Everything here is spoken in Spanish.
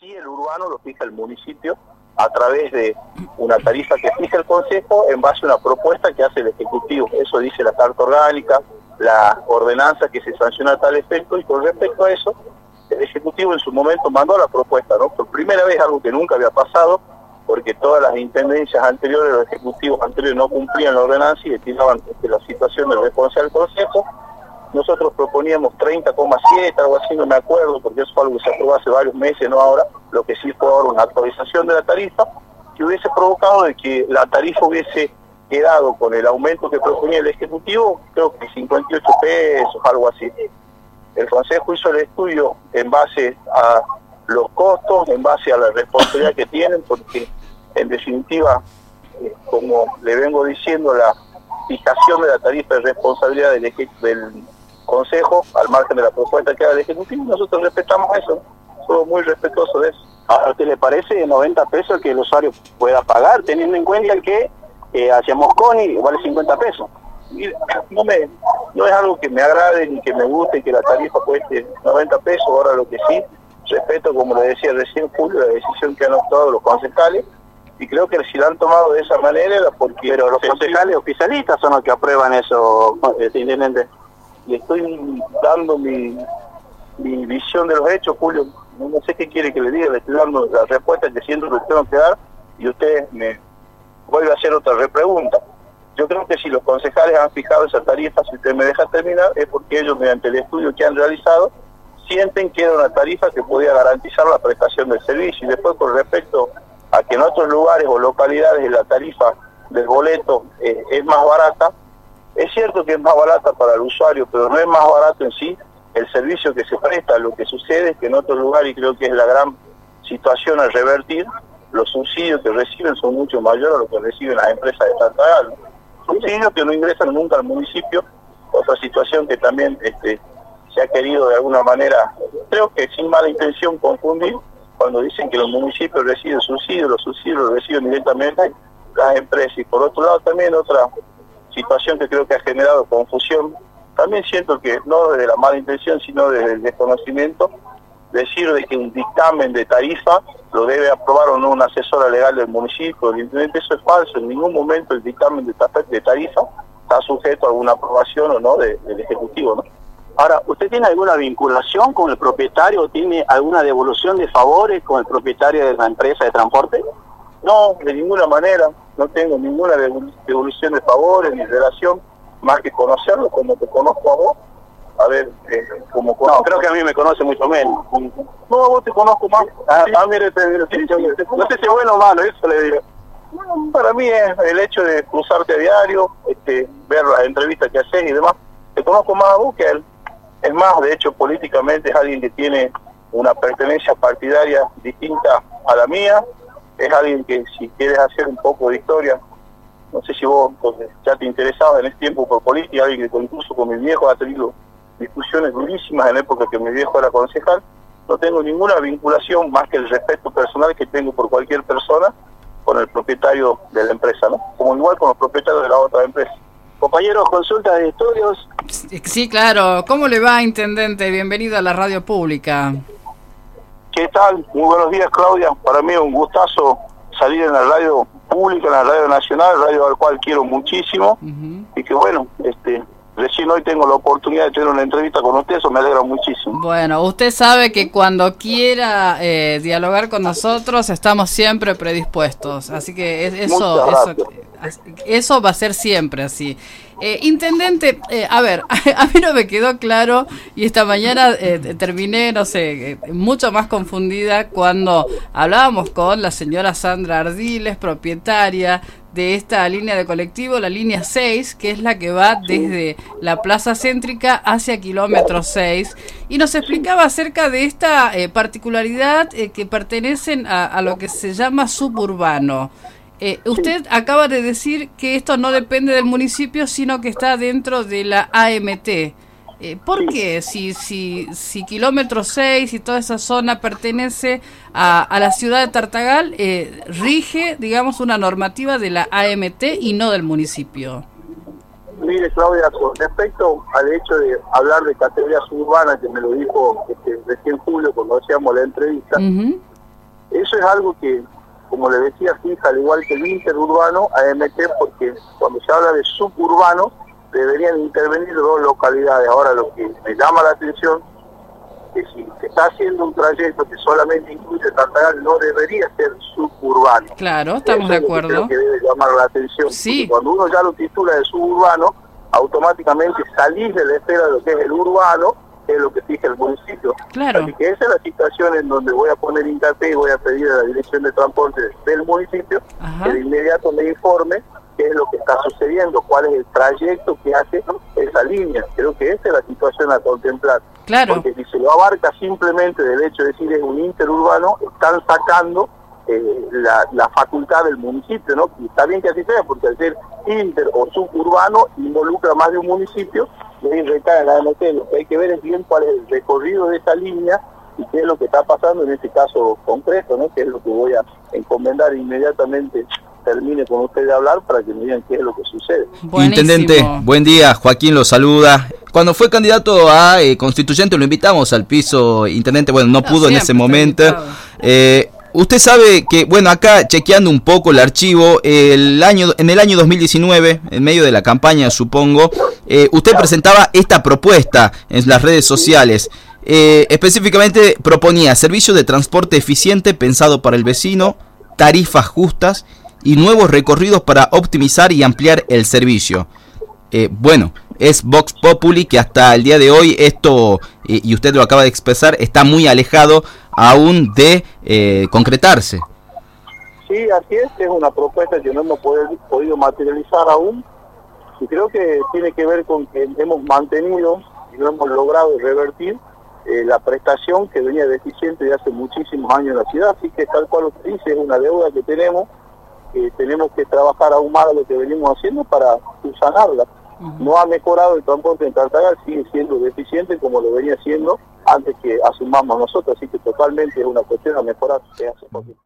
sí el urbano lo fija el municipio a través de una tarifa que fija el Consejo en base a una propuesta que hace el Ejecutivo. Eso dice la Carta Orgánica, la ordenanza que se sanciona a tal efecto, y con respecto a eso, el Ejecutivo en su momento mandó la propuesta, ¿no? Por primera vez, algo que nunca había pasado, porque todas las intendencias anteriores, los ejecutivos anteriores no cumplían la ordenanza y tiraban la situación del responsable del Consejo. Nosotros proponíamos 30,7, algo así, no me acuerdo, porque eso fue algo que se aprobó hace varios meses, no ahora. Lo que sí fue ahora una actualización de la tarifa, que hubiese provocado de que la tarifa hubiese quedado con el aumento que proponía el Ejecutivo, creo que 58 pesos, algo así. El Consejo hizo el estudio en base a los costos, en base a la responsabilidad que tienen, porque en definitiva, como le vengo diciendo, la fijación de la tarifa de responsabilidad del Consejo, al margen de la propuesta que haga el Ejecutivo, nosotros respetamos eso, ¿no? Somos muy respetuosos de eso. ¿A usted le parece 90 pesos que el usuario pueda pagar, teniendo en cuenta que hacia Mosconi vale 50 pesos? Mire, no es algo que me agrade ni que me guste que la tarifa cueste 90 pesos, ahora lo que sí, respeto, como le decía recién Julio, la decisión que han optado los concejales, y creo que si la han tomado de esa manera era porque... Pero los concejales oficialistas son los que aprueban eso, intendente. Le estoy dando mi visión de los hechos, Julio. No sé qué quiere que le diga, le estoy dando la respuesta que siento que tengo que dar, y usted me vuelve a hacer otra repregunta. Yo creo que si los concejales han fijado esa tarifa, si usted me deja terminar, es porque ellos, mediante el estudio que han realizado, sienten que era una tarifa que podía garantizar la prestación del servicio. Y después, con respecto a que en otros lugares o localidades la tarifa del boleto es más barata, es cierto que es más barata para el usuario, pero no es más barato en sí el servicio que se presta. Lo que sucede es que en otros lugares, y creo que es la gran situación a revertir, los subsidios que reciben son mucho mayores a lo que reciben las empresas de Tartagal, ¿no? Subsidios que no ingresan nunca al municipio. Otra situación que también se ha querido de alguna manera, creo que sin mala intención, confundir, cuando dicen que los municipios reciben subsidios, los subsidios los reciben directamente las empresas. Y por otro lado también otra situación que creo que ha generado confusión, también siento que no desde la mala intención, sino desde el desconocimiento, decir de que un dictamen de tarifa lo debe aprobar o no una asesora legal del municipio, del intendente. Eso es falso. En ningún momento el dictamen de tarifa está sujeto a alguna aprobación o no del Ejecutivo, ¿no? Ahora, ¿usted tiene alguna vinculación con el propietario o tiene alguna devolución de favores con el propietario de la empresa de transporte? No, de ninguna manera. No tengo ninguna devolución de favores ni relación, más que conocerlo como te conozco a vos. A ver, como conozco. No, creo que a mí me conoce mucho menos. No, a vos te conozco más. Mire, no sé si es bueno o malo, eso le digo. Bueno, para mí es el hecho de cruzarte a diario, ver las entrevistas que haces y demás. Te conozco más a vos que a él. Es más, de hecho, políticamente es alguien que tiene una pertenencia partidaria distinta a la mía. Es alguien que, si quieres hacer un poco de historia, no sé si vos ya te interesabas en ese tiempo por política, alguien que incluso con mi viejo ha tenido discusiones durísimas en la época que mi viejo era concejal. No tengo ninguna vinculación más que el respeto personal que tengo por cualquier persona con el propietario de la empresa, ¿no? Como igual con los propietarios de la otra empresa. Compañeros, consulta de estudios. Sí, claro. ¿Cómo le va, intendente? Bienvenido a la radio pública. ¿Qué tal? Muy buenos días, Claudia. Para mí es un gustazo salir en la radio pública, en la radio nacional, radio al cual quiero muchísimo. Y que bueno, recién hoy tengo la oportunidad de tener una entrevista con usted, eso me alegra muchísimo. Bueno, usted sabe que cuando quiera dialogar con nosotros estamos siempre predispuestos, así que eso va a ser siempre así. Intendente, a ver, a mí no me quedó claro y esta mañana terminé, no sé, mucho más confundida cuando hablábamos con la señora Sandra Ardiles, propietaria de esta línea de colectivo, la línea 6, que es la que va desde la plaza céntrica hacia kilómetro 6, y nos explicaba acerca de esta particularidad que pertenecen a lo que se llama suburbano. Usted acaba de decir que esto no depende del municipio, sino que está dentro de la AMT. ¿Por qué? Si kilómetro 6 y toda esa zona pertenece a la ciudad de Tartagal, rige, digamos, una normativa de la AMT y no del municipio. Mire, Claudia, con respecto al hecho de hablar de categoría suburbana, que me lo dijo recién Julio cuando hacíamos la entrevista, Eso es algo que, como le decía, fija al igual que el interurbano, a meter, porque cuando se habla de suburbano, deberían intervenir dos localidades. Ahora, lo que me llama la atención es que si se está haciendo un trayecto que solamente incluye Tartagal, no debería ser suburbano. Claro, estamos de acuerdo. Creo que debe llamar la atención. Sí. Cuando uno ya lo titula de suburbano, automáticamente salís de la esfera de lo que es el urbano, que es lo que fija el municipio. Claro. Así que esa es la situación en donde voy a poner hincapié y voy a pedir a la Dirección de Transporte del municipio que de inmediato me informe qué es lo que está sucediendo, cuál es el trayecto que hace esa línea. Creo que esa es la situación a contemplar. Claro. Porque si se lo abarca simplemente del hecho de decir es un interurbano, están sacando la facultad del municipio, ¿no? Y está bien que así sea, porque al ser inter o suburbano involucra más de un municipio, y ahí recae en la AMT. Lo que hay que ver es bien cuál es el recorrido de esa línea y qué es lo que está pasando en este caso concreto, ¿no? Que es lo que voy a encomendar inmediatamente. Termine con usted de hablar para que me digan qué es lo que sucede. Buenísimo. Intendente, buen día, Joaquín lo saluda. Cuando fue candidato a constituyente lo invitamos al piso, intendente, bueno, no pudo en ese momento. Usted sabe que, bueno, acá chequeando un poco el archivo, en el año 2019, en medio de la campaña, supongo, usted presentaba esta propuesta en las redes sociales. Específicamente proponía servicio de transporte eficiente pensado para el vecino, tarifas justas y nuevos recorridos para optimizar y ampliar el servicio. Bueno, es Vox Populi que hasta el día de hoy esto, y usted lo acaba de expresar, está muy alejado aún de concretarse. Sí, así es una propuesta que no hemos podido materializar aún, y creo que tiene que ver con que hemos mantenido y no hemos logrado revertir la prestación que venía deficiente de hace muchísimos años en la ciudad. Así que tal cual usted dice, es una deuda que tenemos que trabajar aún más de lo que venimos haciendo para subsanarla. No ha mejorado el transporte en Tartagal, sigue siendo deficiente como lo venía siendo antes que asumamos nosotros, así que totalmente es una cuestión a mejorar.